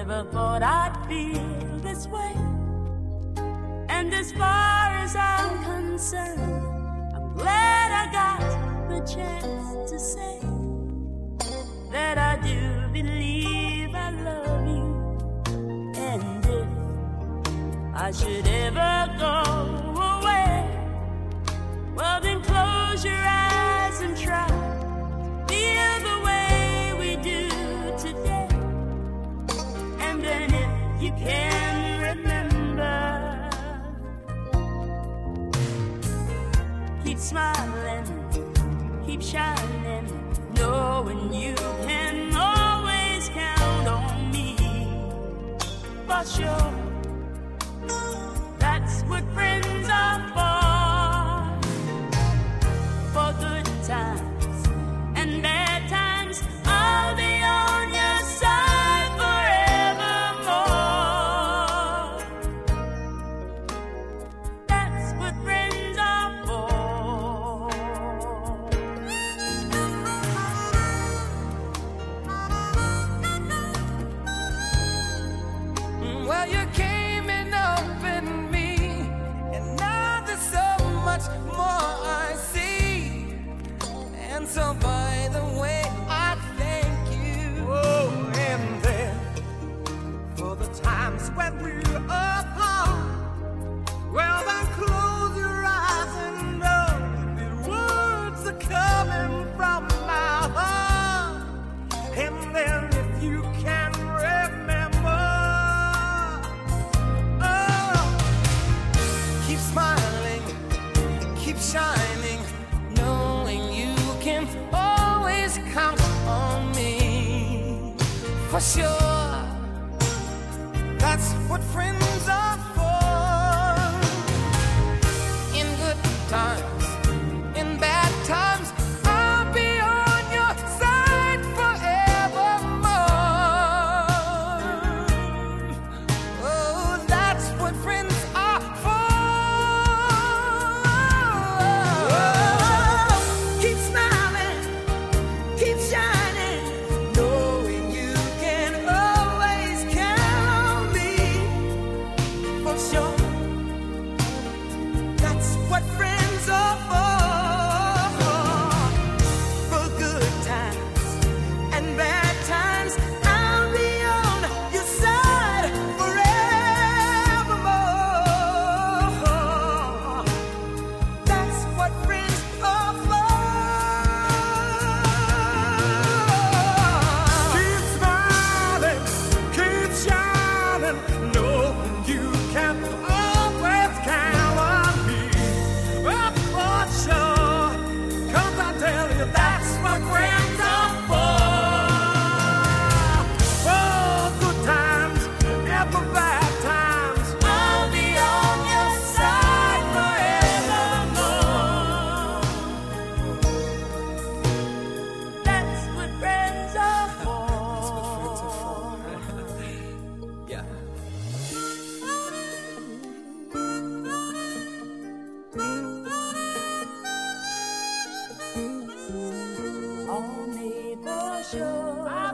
never thought I'd feel this way. And as far as I'm concerned, I'm glad I got the chance to say that I do believe I love you. And if I should ever go away, well then close your eyes and try to feel the way we do today. And then if you can remember, keep smiling, keep shining, knowing you can always count on me. For sure, that's what friends are for good times and bad times. I'll be on your side forevermore. That's what friends are for. Well, you came and opened me, and now there's so much more I see. And so by the way, I thank you. Oh, and then for the times when we're apart, well then close your eyes and know the words are coming from my heart. And then if you can remember, oh, keep smiling, keep shining, knowing you can always count on me. For sure, that's what friends are for. In good times, in bad times, I'll be on your side forevermore. Oh, that's what friends are for. Keep smiling, keep shining, knowing you can always count on me. For sure, that's what friends are for. For good times and bad times, I'll be on your side forevermore. That's what friends are for. Keep smiling, keep shining, knowing you can always count on me. Oh, for sure, 'cause I tell you that's what friends are for. For good times and for bad times, I'll be on your side forevermore. That's what friends are for. Yeah. On me for sure.